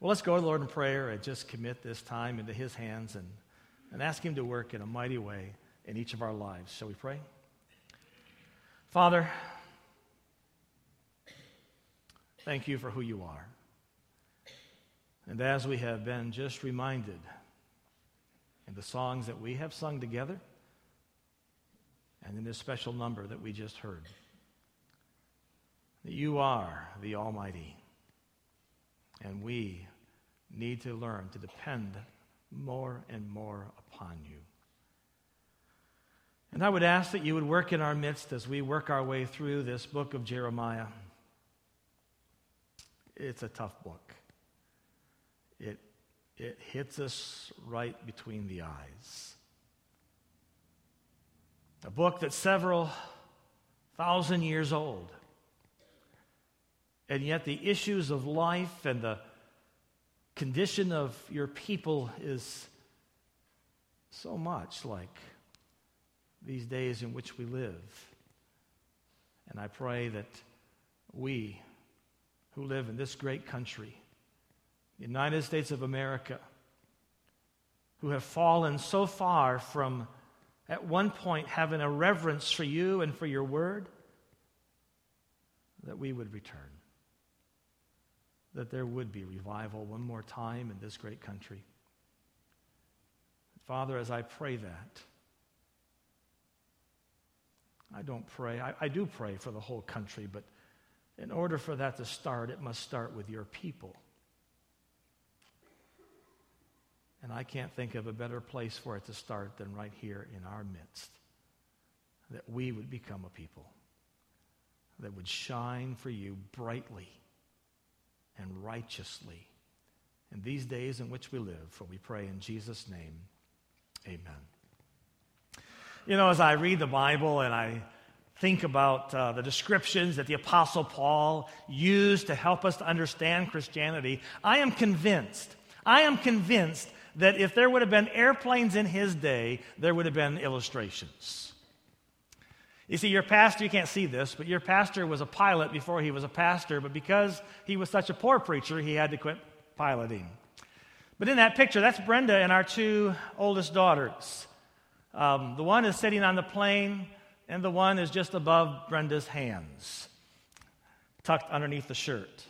Well, let's go to the Lord in prayer and just commit this time into His hands and ask Him to work in a mighty way in each of our lives. Shall we pray? Father, thank You for who You are. And as we have been just reminded in the songs that we have sung together and in this special number that we just heard, that You are the Almighty, and we need to learn to depend more and more upon You. And I would ask that You would work in our midst as we work our way through this book of Jeremiah. It's a tough book. It hits us right between the eyes. A book that's several thousand years old. And yet the issues of life and the condition of Your people is so much like these days in which we live. And I pray that we who live in this great country, United States of America, who have fallen so far from at one point having a reverence for You and for Your word, that we would return. That there would be revival one more time in this great country. Father, as I pray that, I do pray for the whole country, but in order for that to start, it must start with Your people. And I can't think of a better place for it to start than right here in our midst. That we would become a people that would shine for You brightly and righteously in these days in which we live. For we pray in Jesus' name, amen. You know, as I read the Bible and I think about the descriptions that the Apostle Paul used to help us to understand Christianity, I am convinced that if there would have been airplanes in his day, there would have been illustrations. You see, your pastor, you can't see this, but your pastor was a pilot before he was a pastor, but because he was such a poor preacher, he had to quit piloting. But in that picture, that's Brenda and our two oldest daughters. The one is sitting on the plane, and the one is just above Brenda's hands, tucked underneath the shirt.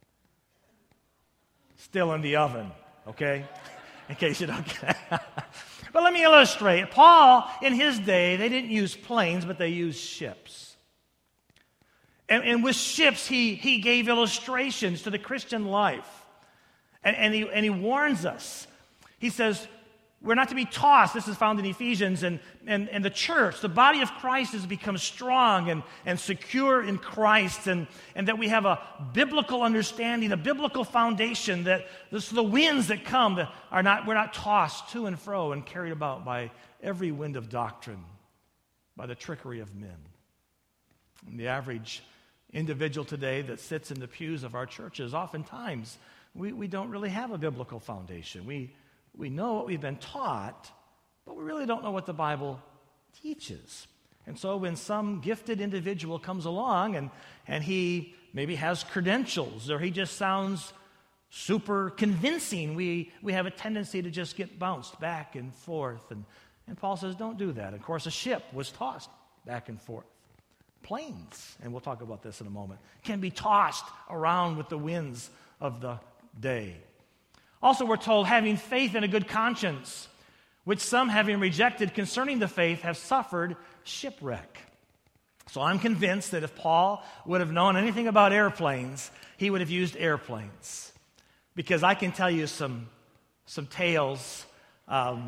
Still in the oven, okay? In case you don't get it. But let me illustrate. Paul, in his day, they didn't use planes, but they used ships. And with ships, he gave illustrations to the Christian life. And he warns us. He says, we're not to be tossed. This is found in Ephesians. And the church, the body of Christ, has become strong and secure in Christ. And that we have a biblical understanding, a biblical foundation, that the winds that come we're not tossed to and fro and carried about by every wind of doctrine, by the trickery of men. And the average individual today that sits in the pews of our churches, oftentimes, we don't really have a biblical foundation. We know what we've been taught, but we really don't know what the Bible teaches. And so when some gifted individual comes along and he maybe has credentials or he just sounds super convincing, we have a tendency to just get bounced back and forth. And Paul says, don't do that. Of course, a ship was tossed back and forth. Planes, and we'll talk about this in a moment, can be tossed around with the winds of the day. Also, we're told, having faith and a good conscience, which some, having rejected concerning the faith, have suffered shipwreck. So I'm convinced that if Paul would have known anything about airplanes, he would have used airplanes. Because I can tell you some tales of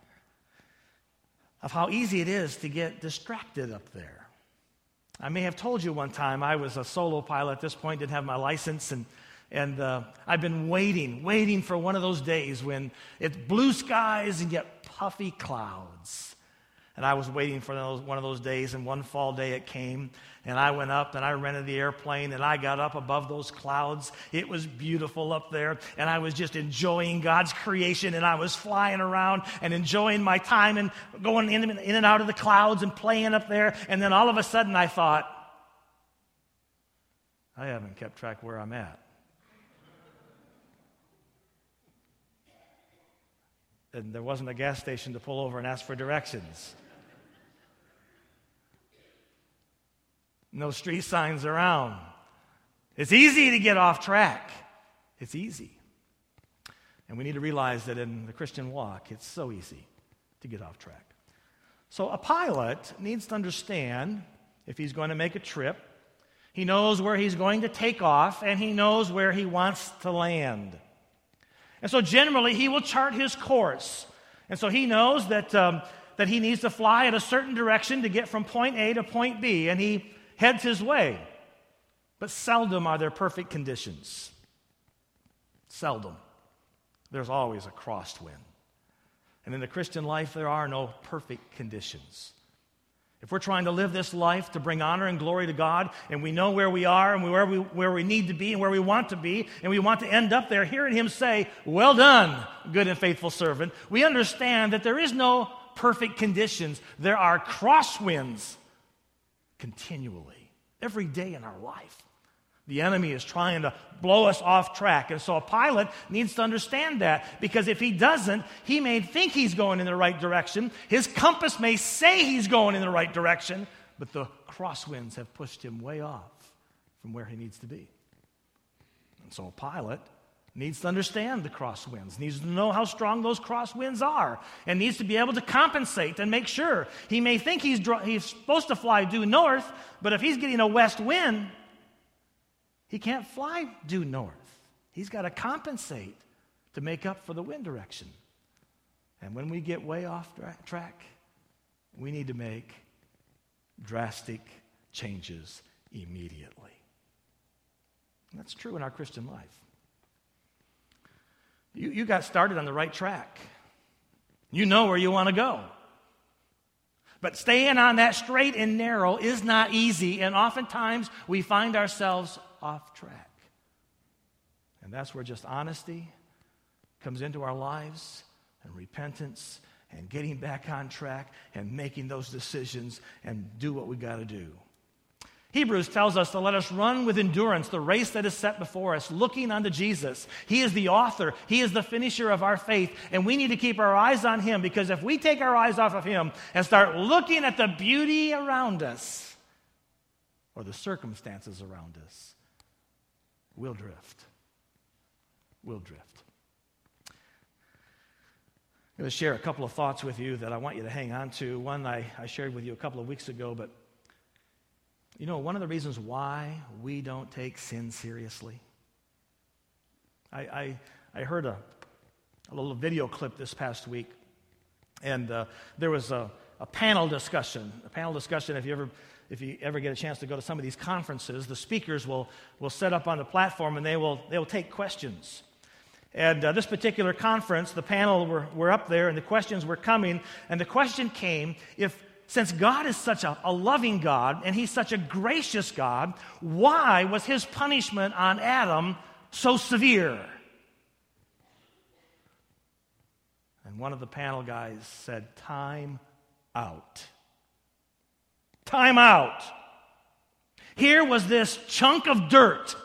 how easy it is to get distracted up there. I may have told you one time I was a solo pilot at this point, didn't have my license, and I've been waiting for one of those days when it's blue skies and yet puffy clouds. And I was waiting for one of those days, and one fall day it came, and I went up and I rented the airplane, and I got up above those clouds. It was beautiful up there, and I was just enjoying God's creation, and I was flying around and enjoying my time and going in and out of the clouds and playing up there. And then all of a sudden I thought, I haven't kept track where I'm at. and there wasn't a gas station to pull over and ask for directions. No street signs around. It's easy to get off track. It's easy. And we need to realize that in the Christian walk, it's so easy to get off track. So a pilot needs to understand if he's going to make a trip, he knows where he's going to take off, and he knows where he wants to land. And so generally, he will chart his course. And so he knows that he needs to fly in a certain direction to get from point A to point B, and he heads his way. But seldom are there perfect conditions. Seldom. There's always a crosswind. And in the Christian life, there are no perfect conditions. If we're trying to live this life to bring honor and glory to God, and we know where we are and where we need to be and where we want to be, and we want to end up there, hearing Him say, "Well done, good and faithful servant," we understand that there is no perfect conditions. There are crosswinds continually, every day in our life. The enemy is trying to blow us off track. And so a pilot needs to understand that, because if he doesn't, he may think he's going in the right direction. His compass may say he's going in the right direction, but the crosswinds have pushed him way off from where he needs to be. And so a pilot needs to understand the crosswinds, needs to know how strong those crosswinds are, and needs to be able to compensate and make sure. He may think he's supposed to fly due north, but if he's getting a west wind, he can't fly due north. He's got to compensate to make up for the wind direction. And when we get way off track, we need to make drastic changes immediately. And that's true in our Christian life. You got started on the right track. You know where you want to go. But staying on that straight and narrow is not easy, and oftentimes we find ourselves off track. And that's where just honesty comes into our lives, and repentance, and getting back on track, and making those decisions, and do what we got to do. Hebrews tells us to let us run with endurance the race that is set before us, looking unto Jesus. He is the author. He is the finisher of our faith, and we need to keep our eyes on Him, because if we take our eyes off of Him and start looking at the beauty around us or the circumstances around us, we'll drift. We'll drift. I'm going to share a couple of thoughts with you that I want you to hang on to. One I shared with you a couple of weeks ago, but you know, one of the reasons why we don't take sin seriously, I heard a little video clip this past week, and there was a panel discussion. A panel discussion, if you ever get a chance to go to some of these conferences, the speakers will set up on the platform, and they will take questions. And this particular conference, the panel were up there, and the questions were coming, and the question came, since God is such a loving God, and He's such a gracious God, why was His punishment on Adam so severe? And one of the panel guys said, "Time out. Time out. Here was this chunk of dirt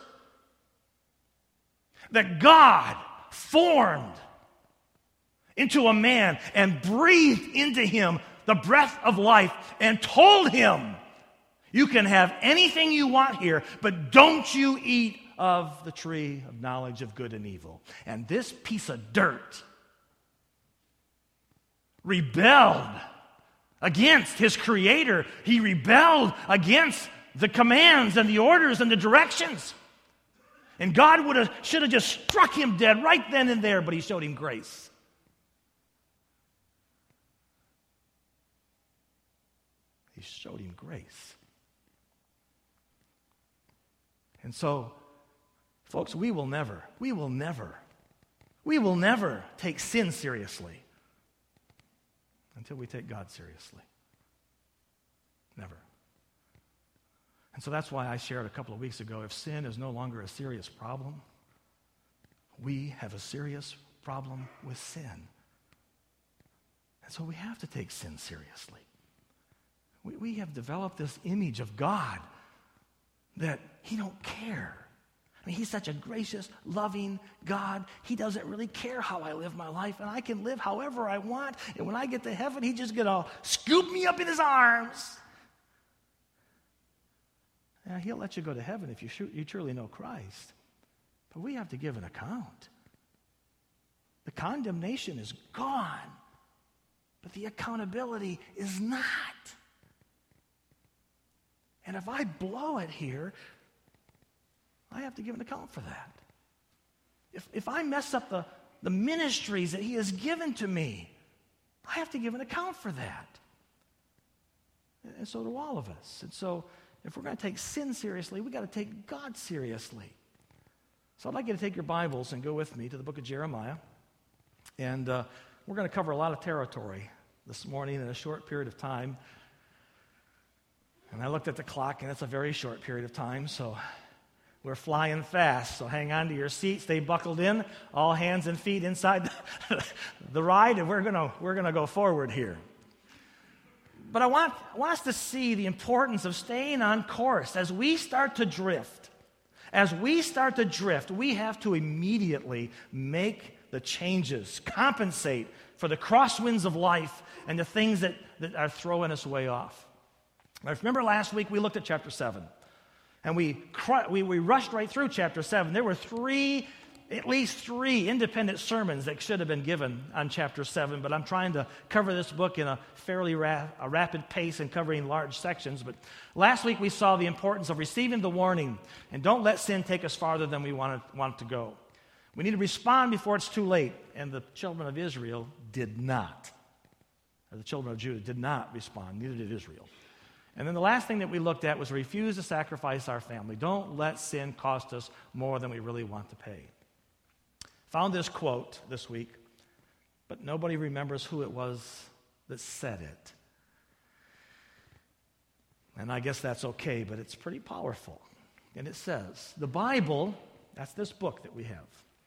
that God formed into a man and breathed into him the breath of life, and told him, you can have anything you want here, but don't you eat of the tree of knowledge of good and evil." And this piece of dirt rebelled against his Creator. He rebelled against the commands and the orders and the directions. And God should have just struck him dead right then and there, but He showed him grace. He showed him grace. And so, folks, we will never take sin seriously until we take God seriously. Never. And so that's why I shared a couple of weeks ago, if sin is no longer a serious problem, we have a serious problem with sin. And so we have to take sin seriously. We have developed this image of God that He don't care. mean, he's such a gracious, loving God. He doesn't really care how I live my life, and I can live however I want. And when I get to heaven, he's just going to scoop me up in his arms. Yeah, he'll let you go to heaven if you truly know Christ. But we have to give an account. The condemnation is gone, but the accountability is not. And if I blow it here, I have to give an account for that. If I mess up the ministries that he has given to me, I have to give an account for that. And so do all of us. And so if we're going to take sin seriously, we've got to take God seriously. So I'd like you to take your Bibles and go with me to the book of Jeremiah. And we're going to cover a lot of territory this morning in a short period of time. And I looked at the clock, and it's a very short period of time, so we're flying fast. So hang on to your seats, stay buckled in, all hands and feet inside the ride, and we're gonna go forward here. But I want us to see the importance of staying on course as we start to drift. As we start to drift, we have to immediately make the changes, compensate for the crosswinds of life and the things that are throwing us way off. Now, remember last week we looked at chapter 7, and we rushed right through chapter 7. There were at least three independent sermons that should have been given on chapter 7, but I'm trying to cover this book in a fairly rapid pace and covering large sections. But last week we saw the importance of receiving the warning, and don't let sin take us farther than we want it to go. We need to respond before it's too late, and the children of Israel did not. Or the children of Judah did not respond, neither did Israel. And then the last thing that we looked at was refuse to sacrifice our family. Don't let sin cost us more than we really want to pay. Found this quote this week, but nobody remembers who it was that said it. And I guess that's okay, but it's pretty powerful. And it says, the Bible, that's this book that we have.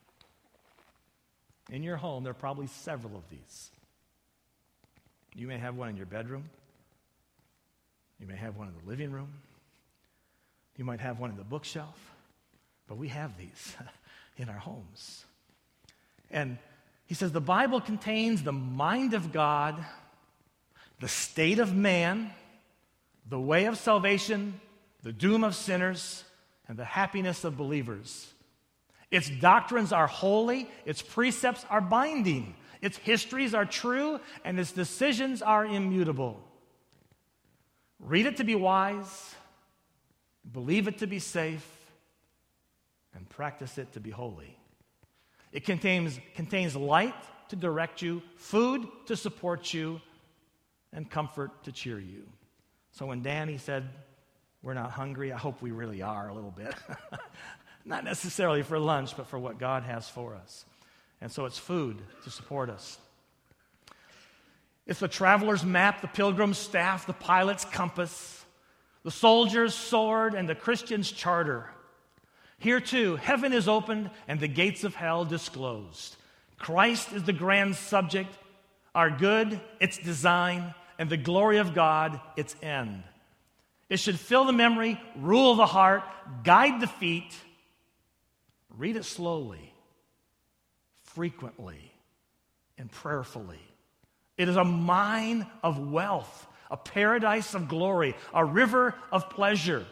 In your home, there are probably several of these. You may have one in your bedroom. You may have one in the living room. You might have one in the bookshelf. But we have these in our homes. And he says the Bible contains the mind of God, the state of man, the way of salvation, the doom of sinners, and the happiness of believers. Its doctrines are holy, its precepts are binding, its histories are true, and its decisions are immutable. Read it to be wise, believe it to be safe, and practice it to be holy. It contains light to direct you, food to support you, and comfort to cheer you. So when Danny said, we're not hungry, I hope we really are a little bit. Not necessarily for lunch, but for what God has for us. And so it's food to support us. It's the traveler's map, the pilgrim's staff, the pilot's compass, the soldier's sword, and the Christian's charter. Here too, heaven is opened and the gates of hell disclosed. Christ is the grand subject, our good, its design, and the glory of God, its end. It should fill the memory, rule the heart, guide the feet. Read it slowly, frequently, and prayerfully. It is a mine of wealth, a paradise of glory, a river of pleasure.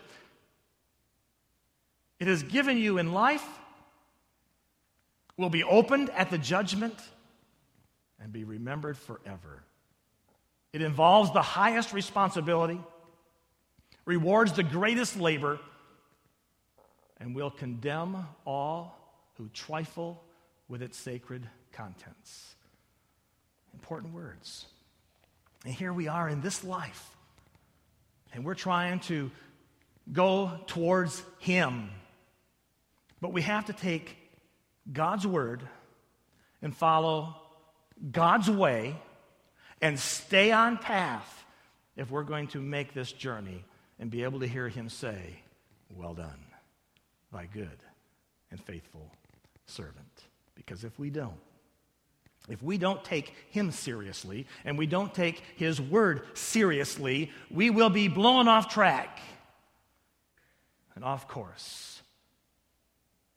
It is given you in life, will be opened at the judgment, and be remembered forever. It involves the highest responsibility, rewards the greatest labor, and will condemn all who trifle with its sacred contents. Important words. And here we are in this life, and we're trying to go towards Him. But we have to take God's word and follow God's way and stay on path if we're going to make this journey and be able to hear Him say, well done, thy good and faithful servant. Because if we don't take Him seriously and we don't take His word seriously, we will be blown off track and off course.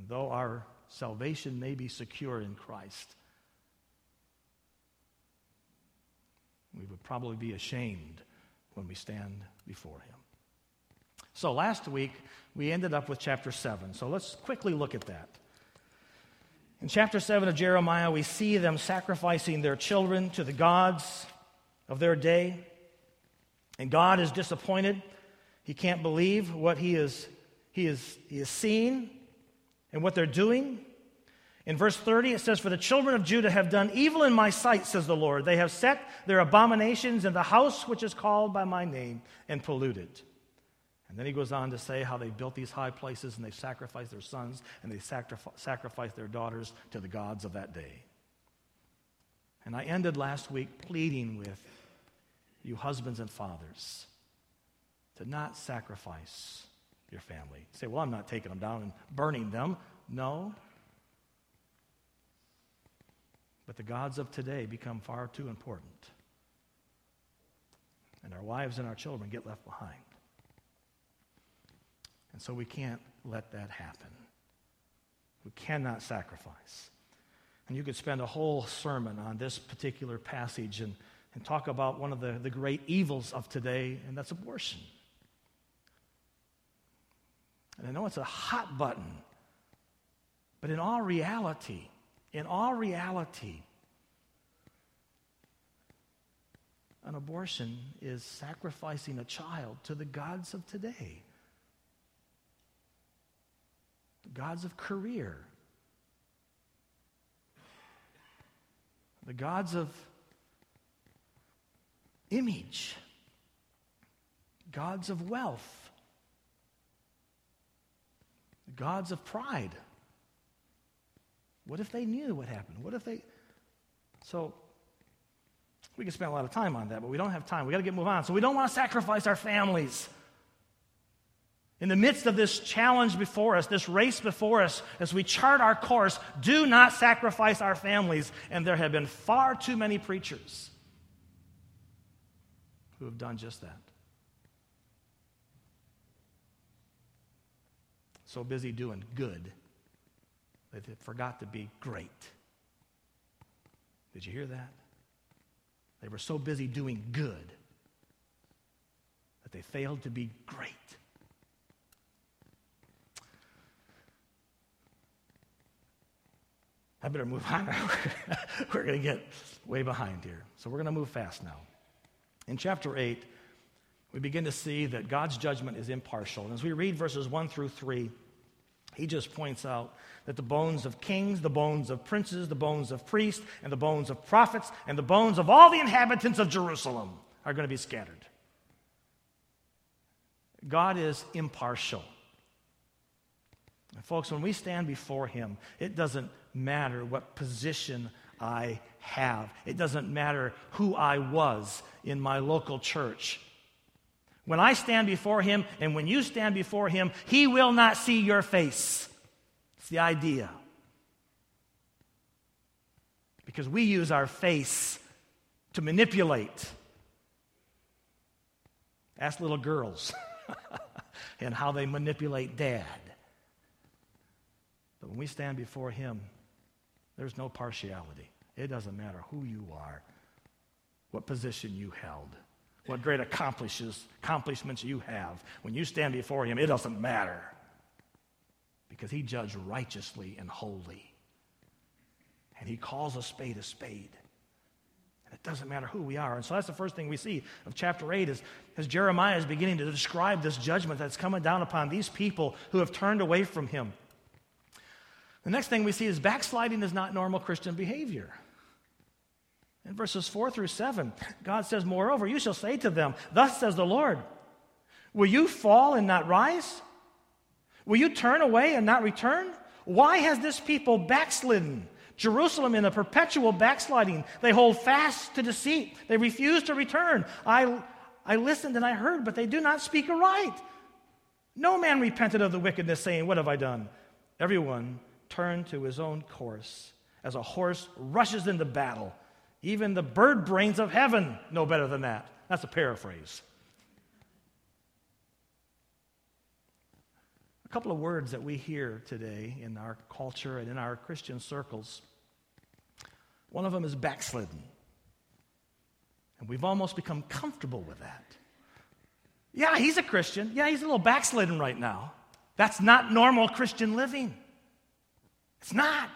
And though our salvation may be secure in Christ, we would probably be ashamed when we stand before him. So last week, we ended up with chapter 7. So let's quickly look at that. In chapter 7 of Jeremiah, we see them sacrificing their children to the gods of their day. And God is disappointed. He can't believe what he is seeing and what they're doing. In verse 30, it says, "For the children of Judah have done evil in my sight, says the Lord. They have set their abominations in the house which is called by my name and polluted." And then he goes on to say how they built these high places and they sacrificed their sons and they sacrificed their daughters to the gods of that day. And I ended last week pleading with you husbands and fathers to not sacrifice your family. You say, well, I'm not taking them down and burning them. No. But the gods of today become far too important. And our wives and our children get left behind. And so we can't let that happen. We cannot sacrifice. And you could spend a whole sermon on this particular passage and talk about one of the great evils of today, and that's abortion. And I know it's a hot button, but in all reality, an abortion is sacrificing a child to the gods of today. The gods of career. The gods of image. Gods of wealth. The gods of pride. What if they knew what happened? So, we could spend a lot of time on that, but we don't have time. We got to move on. So we don't want to sacrifice our families. In the midst of this challenge before us, this race before us, as we chart our course, do not sacrifice our families. And there have been far too many preachers who have done just that. So busy doing good that they forgot to be great. Did you hear that? They were so busy doing good that they failed to be great. I better move on. We're going to get way behind here. So we're going to move fast now. In chapter 8, we begin to see that God's judgment is impartial. And as we read verses 1 through 3, he just points out that the bones of kings, the bones of princes, the bones of priests, and the bones of prophets, and the bones of all the inhabitants of Jerusalem are going to be scattered. God is impartial. And folks, when we stand before him, it doesn't matter what position I have. It doesn't matter who I was in my local church. When I stand before him and when you stand before him, he will not see your face. It's the idea. Because we use our face to manipulate. Ask little girls and how they manipulate dad. But when we stand before him, there's no partiality. It doesn't matter who you are, what position you held, what great accomplishments you have. When you stand before him, it doesn't matter. Because he judged righteously and holy. And he calls a spade a spade. And it doesn't matter who we are. And so that's the first thing we see of chapter 8 is as Jeremiah is beginning to describe this judgment that's coming down upon these people who have turned away from him. The next thing we see is backsliding is not normal Christian behavior. In verses 4 through 7, God says, "Moreover, you shall say to them, thus says the Lord, will you fall and not rise? Will you turn away and not return? Why has this people backslidden? Jerusalem in a perpetual backsliding. They hold fast to deceit. They refuse to return. I listened and I heard, but they do not speak aright. No man repented of the wickedness, saying, what have I done? Everyone turned to his own course. As a horse rushes into battle, even the bird brains of heaven know better than that." That's a paraphrase. A couple of words that we hear today in our culture and in our Christian circles. One of them is backslidden. And we've almost become comfortable with that. Yeah, he's a Christian. Yeah, he's a little backslidden right now. That's not normal Christian living. It's not.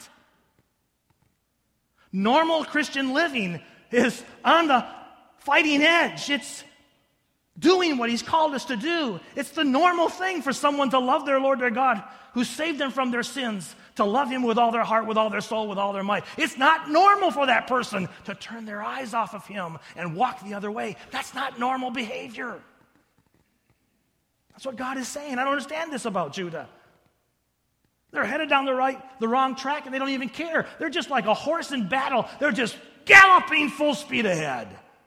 Normal Christian living is on the fighting edge. It's doing what he's called us to do. It's the normal thing for someone to love their Lord their God who saved them from their sins, to love him with all their heart, with all their soul, with all their might. It's not normal for that person to turn their eyes off of him and walk the other way. That's not normal behavior. That's what God is saying. I don't understand this about Judah. They're headed down the wrong track, and they don't even care. They're just like a horse in battle. They're just galloping full speed ahead.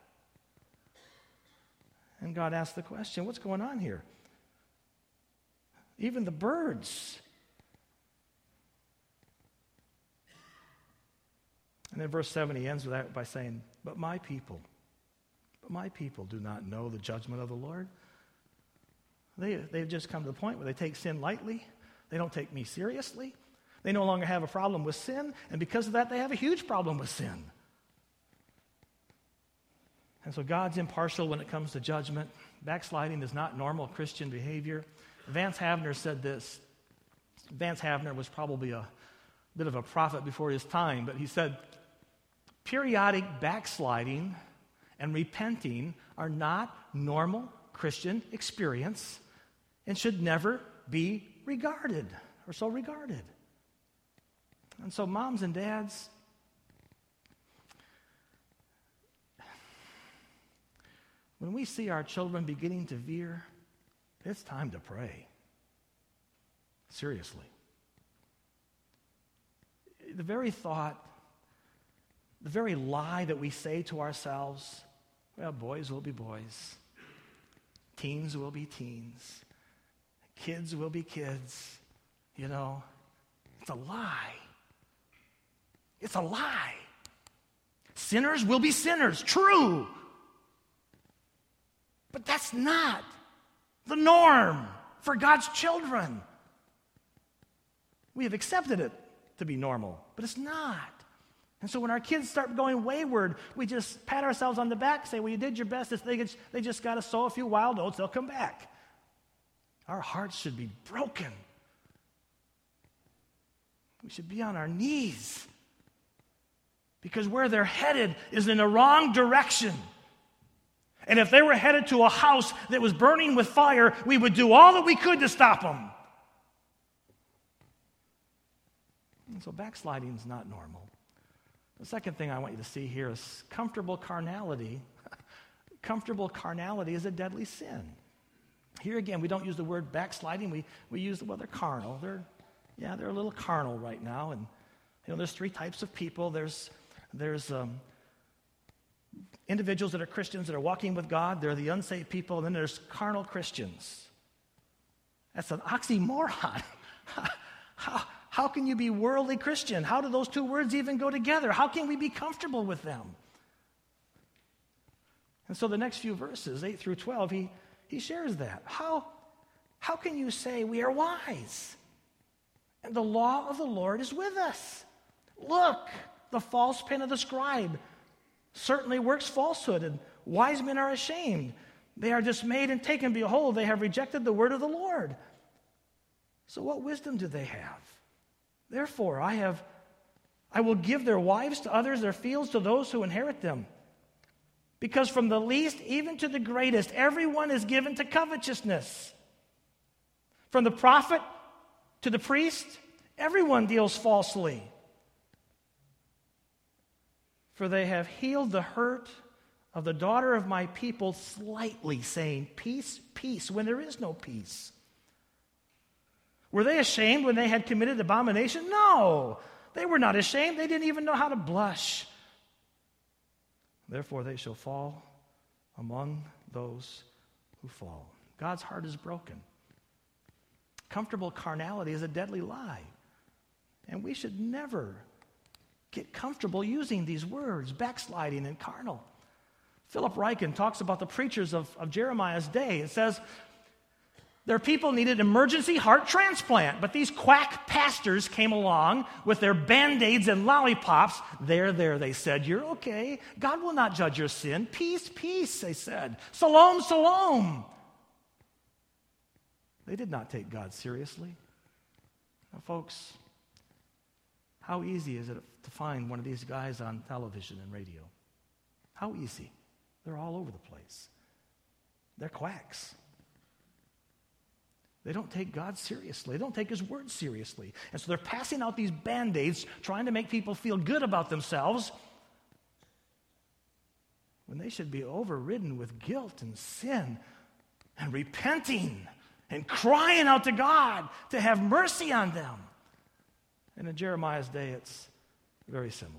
And God asked the question, what's going on here? Even the birds. And in verse 7, he ends with that by saying, but my people do not know the judgment of the Lord. They've just come to the point where they take sin lightly. They don't take me seriously. They no longer have a problem with sin, and because of that, they have a huge problem with sin. And so God's impartial when it comes to judgment. Backsliding is not normal Christian behavior. Vance Havner said this. Vance Havner was probably a bit of a prophet before his time, but he said, periodic backsliding and repenting are not normal Christian experience and should never be regarded or so regarded. And so moms and dads, when we see our children beginning to veer, it's time to pray. Seriously. The very thought, the very lie that we say to ourselves, well, boys will be boys. Teens will be teens. Kids will be kids. You know, it's a lie. It's a lie. Sinners will be sinners. True. But that's not the norm for God's children. We have accepted it to be normal, but it's not. And so when our kids start going wayward, we just pat ourselves on the back, say, well, you did your best. They just got to sow a few wild oats, they'll come back. Our hearts should be broken. We should be on our knees because where they're headed is in the wrong direction. And if they were headed to a house that was burning with fire, we would do all that we could to stop them. And so backsliding is not normal. The second thing I want you to see here is comfortable carnality. Comfortable carnality is a deadly sin. Here again, we don't use the word backsliding. We use the word carnal. They're a little carnal right now. And there's three types of people. There's individuals that are Christians that are walking with God. They're the unsaved people. And then there's carnal Christians. That's an oxymoron. How can you be worldly Christian? How do those two words even go together? How can we be comfortable with them? And so the next few verses, 8 through 12, he shares that. How can you say we are wise? And the law of the Lord is with us. Look, the false pen of the scribe certainly works falsehood, and wise men are ashamed. They are dismayed and taken. Behold, they have rejected the word of the Lord. So what wisdom do they have? Therefore, I will give their wives to others, their fields to those who inherit them. Because from the least even to the greatest, everyone is given to covetousness. From the prophet to the priest, everyone deals falsely. For they have healed the hurt of the daughter of my people slightly, saying, peace, peace, when there is no peace. Were they ashamed when they had committed abomination? No, they were not ashamed. They didn't even know how to blush. Therefore, they shall fall among those who fall. God's heart is broken. Comfortable carnality is a deadly lie. And we should never get comfortable using these words, backsliding and carnal. Philip Ryken talks about the preachers of Jeremiah's day. It says, Their people needed emergency heart transplant, but these quack pastors came along with their Band-Aids and lollipops. There, they said, you're okay. God will not judge your sin. Peace, peace, they said. Shalom, shalom. They did not take God seriously. Now, folks, how easy is it to find one of these guys on television and radio? How easy? They're all over the place. They're quacks. They don't take God seriously. They don't take His word seriously. And so they're passing out these Band-Aids, trying to make people feel good about themselves, when they should be overridden with guilt and sin and repenting and crying out to God to have mercy on them. And in Jeremiah's day, it's very similar.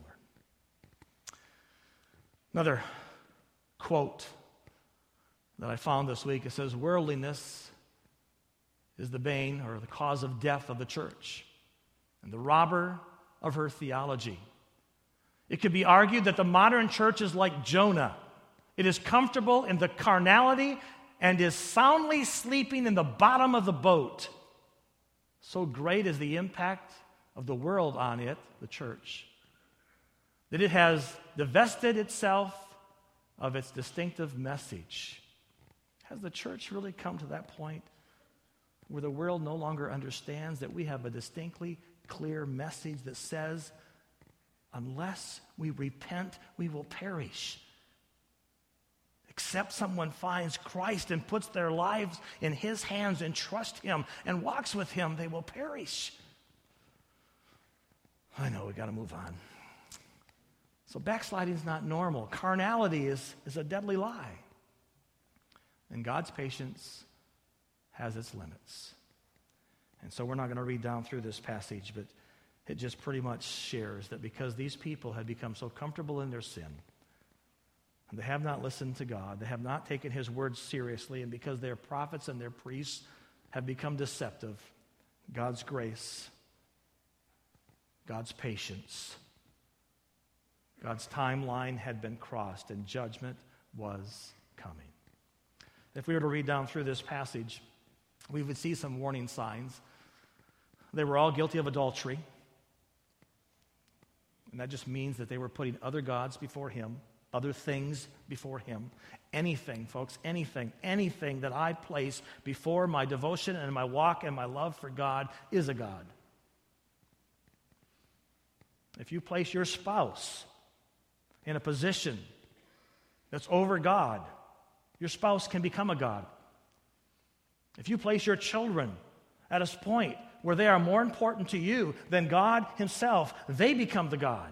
Another quote that I found this week, it says, worldliness is the bane or the cause of death of the church and the robber of her theology. It could be argued that the modern church is like Jonah. It is comfortable in the carnality and is soundly sleeping in the bottom of the boat. So great is the impact of the world on it, the church, that it has divested itself of its distinctive message. Has the church really come to that point where the world no longer understands that we have a distinctly clear message that says, unless we repent, we will perish? Except someone finds Christ and puts their lives in His hands and trusts Him and walks with Him, they will perish. I know, we got to move on. So backsliding is not normal. Carnality is a deadly lie. And God's patience has its limits. And so we're not going to read down through this passage, but it just pretty much shares that because these people had become so comfortable in their sin, and they have not listened to God, they have not taken His word seriously, and because their prophets and their priests have become deceptive, God's grace, God's patience, God's timeline had been crossed, and judgment was coming. If we were to read down through this passage, we would see some warning signs. They were all guilty of adultery. And that just means that they were putting other gods before Him, other things before Him. Anything, folks, anything that I place before my devotion and my walk and my love for God is a god. If you place your spouse in a position that's over God, your spouse can become a god. If you place your children at a point where they are more important to you than God Himself, they become the god.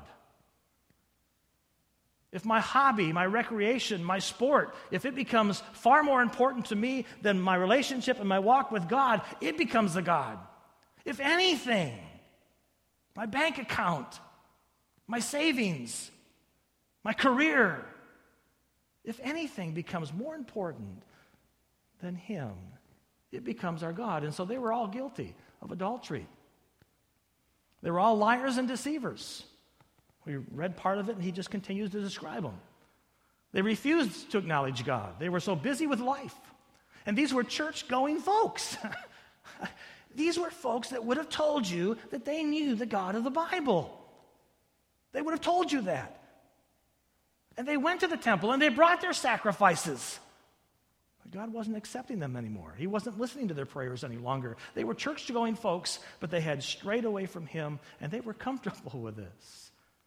If my hobby, my recreation, my sport, if it becomes far more important to me than my relationship and my walk with God, it becomes the god. If anything, my bank account, my savings, my career, if anything becomes more important than Him, it becomes our God. And so they were all guilty of adultery. They were all liars and deceivers. We read part of it, and he just continues to describe them. They refused to acknowledge God. They were so busy with life. And these were church-going folks. These were folks that would have told you that they knew the God of the Bible. They would have told you that. And they went to the temple, and they brought their sacrifices. But God wasn't accepting them anymore. He wasn't listening to their prayers any longer. They were church-going folks, but they had strayed away from Him, and they were comfortable with this.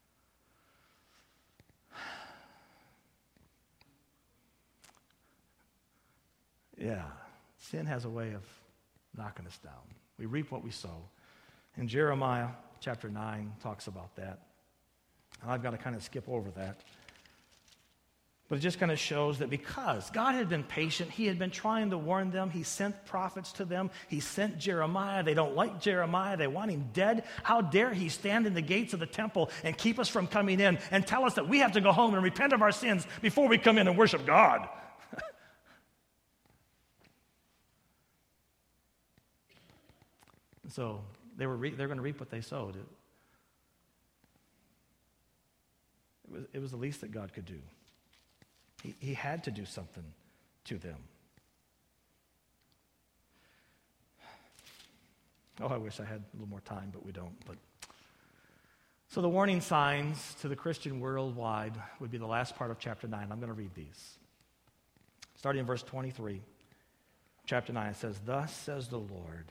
Yeah, sin has a way of knocking us down. We reap what we sow. And Jeremiah chapter 9 talks about that. And I've got to kind of skip over that. But it just kind of shows that because God had been patient, He had been trying to warn them. He sent prophets to them. He sent Jeremiah. They don't like Jeremiah. They want him dead. How dare he stand in the gates of the temple and keep us from coming in and tell us that we have to go home and repent of our sins before we come in and worship God. So they're going to reap what they sowed. It was the least that God could do. He had to do something to them. Oh, I wish I had a little more time, but we don't. So the warning signs to the Christian worldwide would be the last part of chapter 9. I'm going to read these. Starting in verse 23, chapter 9, it says, "Thus says the Lord,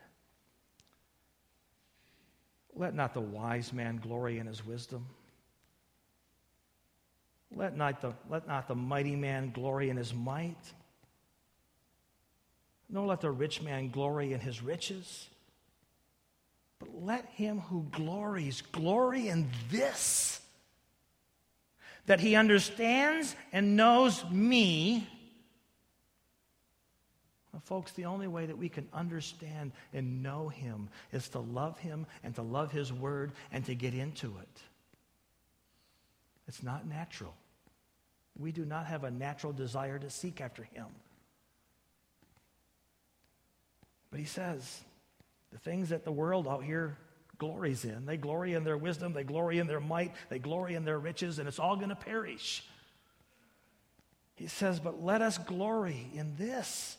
let not the wise man glory in his wisdom. Let not the mighty man glory in his might. Nor let the rich man glory in his riches. But let him who glories glory in this, that he understands and knows me." Well, folks, the only way that we can understand and know him is to love him and to love his word and to get into it. It's not natural. We do not have a natural desire to seek after him. But he says, the things that the world out here glories in, they glory in their wisdom, they glory in their might, they glory in their riches, and it's all going to perish. He says, but let us glory in this,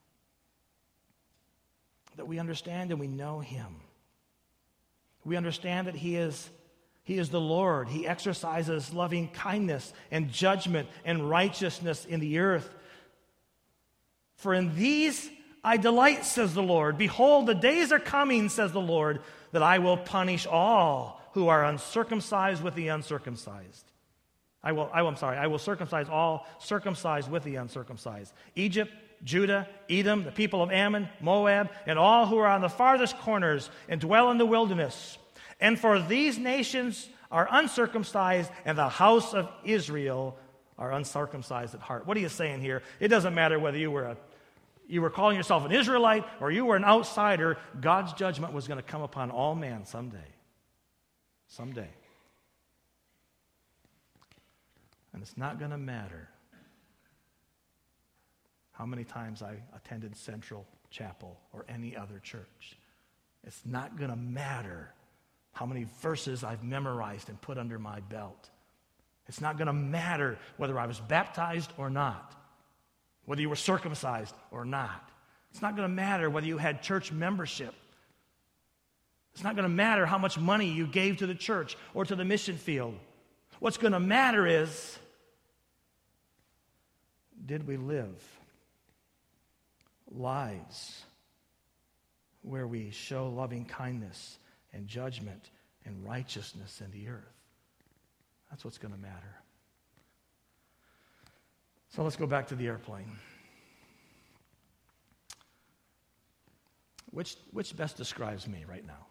that we understand and we know him. We understand that he is the Lord. He exercises loving kindness and judgment and righteousness in the earth. For in these I delight, says the Lord. Behold, the days are coming, says the Lord, that I will punish all who are uncircumcised with the uncircumcised. I will circumcise all circumcised with the uncircumcised. Egypt, Judah, Edom, the people of Ammon, Moab, and all who are on the farthest corners and dwell in the wilderness. And for these nations are uncircumcised, and the house of Israel are uncircumcised at heart. What are you saying here? It doesn't matter whether you were calling yourself an Israelite or you were an outsider. God's judgment was going to come upon all man someday. Someday. And it's not going to matter how many times I attended Central Chapel or any other church. It's not going to matter how many verses I've memorized and put under my belt. It's not going to matter whether I was baptized or not, whether you were circumcised or not. It's not going to matter whether you had church membership. It's not going to matter how much money you gave to the church or to the mission field. What's going to matter is, did we live lives where we show loving kindness and judgment and righteousness in the earth? That's what's going to matter. So let's go back to the airplane. Which best describes me right now?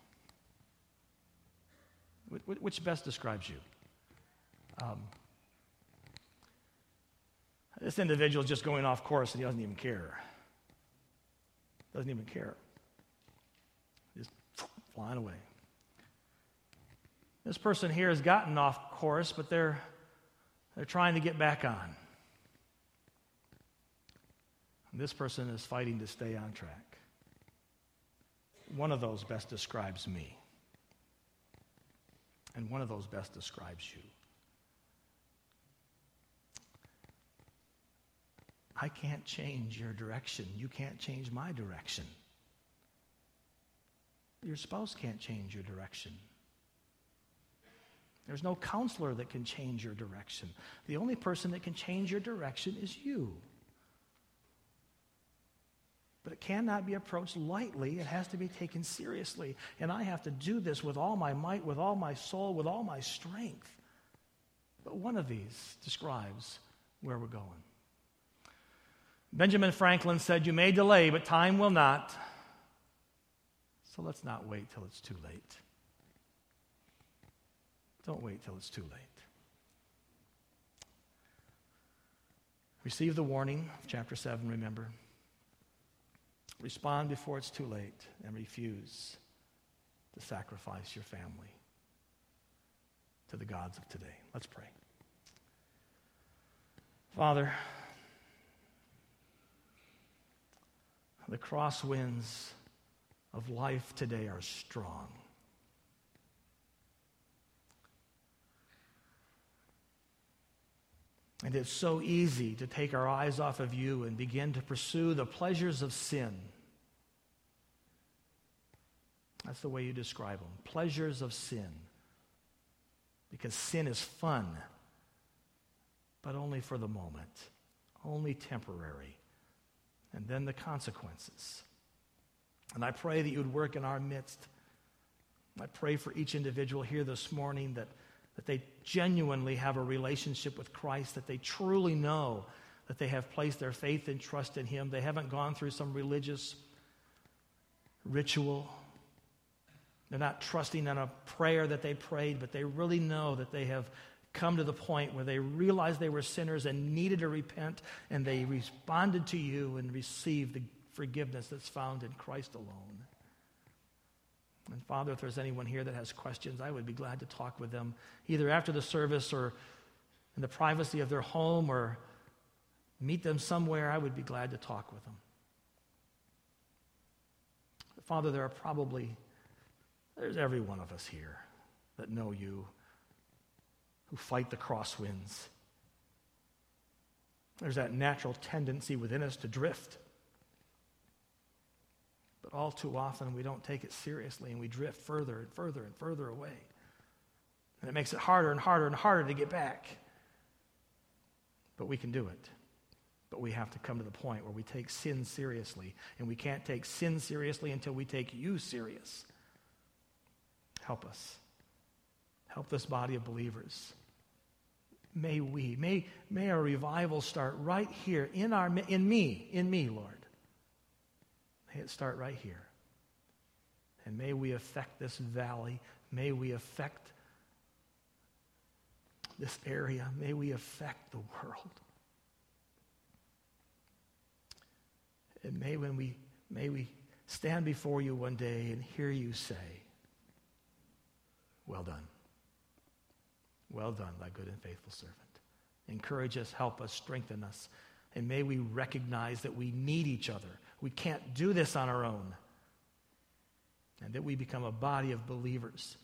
Which best describes you? This individual is just going off course and he doesn't even care. Doesn't even care. Just flying away. This person here has gotten off course, but they're trying to get back on. And this person is fighting to stay on track. One of those best describes me. And one of those best describes you. I can't change your direction. You can't change my direction. Your spouse can't change your direction. There's no counselor that can change your direction. The only person that can change your direction is you. But it cannot be approached lightly. It has to be taken seriously. And I have to do this with all my might, with all my soul, with all my strength. But one of these describes where we're going. Benjamin Franklin said, "You may delay, but time will not. So let's not wait till it's too late." Don't wait till it's too late. Receive the warning of chapter 7, remember. Respond before it's too late and refuse to sacrifice your family to the gods of today. Let's pray. Father, the crosswinds of life today are strong. And it's so easy to take our eyes off of you and begin to pursue the pleasures of sin. That's the way you describe them. Pleasures of sin. Because sin is fun, but only for the moment, only temporary. And then the consequences. And I pray that you would work in our midst. I pray for each individual here this morning that they genuinely have a relationship with Christ, that they truly know that they have placed their faith and trust in Him. They haven't gone through some religious ritual. They're not trusting in a prayer that they prayed, but they really know that they have come to the point where they realized they were sinners and needed to repent, and they responded to you and received the forgiveness that's found in Christ alone. And Father, if there's anyone here that has questions, I would be glad to talk with them, either after the service or in the privacy of their home, or meet them somewhere. I would be glad to talk with them. Father, there's every one of us here that know you, who fight the crosswinds. There's that natural tendency within us to drift. But all too often we don't take it seriously, and we drift further and further and further away. And it makes it harder and harder and harder to get back. But we can do it. But we have to come to the point where we take sin seriously. And we can't take sin seriously until we take you serious. Help us. Help this body of believers. May our revival start right here in me, Lord. May it start right here. And may we affect this valley. May we affect this area. May we affect the world. And may we stand before you one day and hear you say, well done. Well done, thy good and faithful servant. Encourage us, help us, strengthen us. And may we recognize that we need each other. We can't do this on our own. And that we become a body of believers.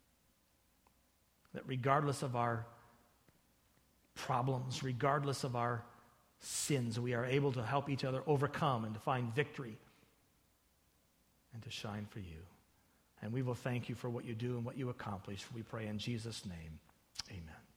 That regardless of our problems, regardless of our sins, we are able to help each other overcome and to find victory and to shine for you. And we will thank you for what you do and what you accomplish. We pray in Jesus' name. Amen.